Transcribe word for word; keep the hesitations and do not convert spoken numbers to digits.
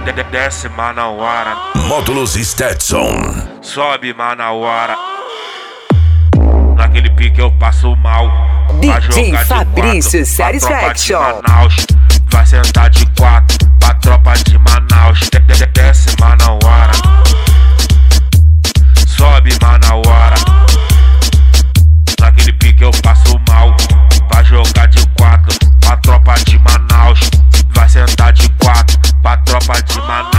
Desce Manauara, Módulos Stetson. sobe Manauara. Naquele pique eu passo mal. Vai D J jogar de Fabrício quatro, pra tropa de Satisfaction. Manaus. Vai sentar de quatro pra tropa de Manaus. Desce Manauara, sobe Manauara. Naquele pique eu passo mal. Vai jogar de quatro pra tropa de Manaus. Vai sentar de quatro pra tropa de Manaus.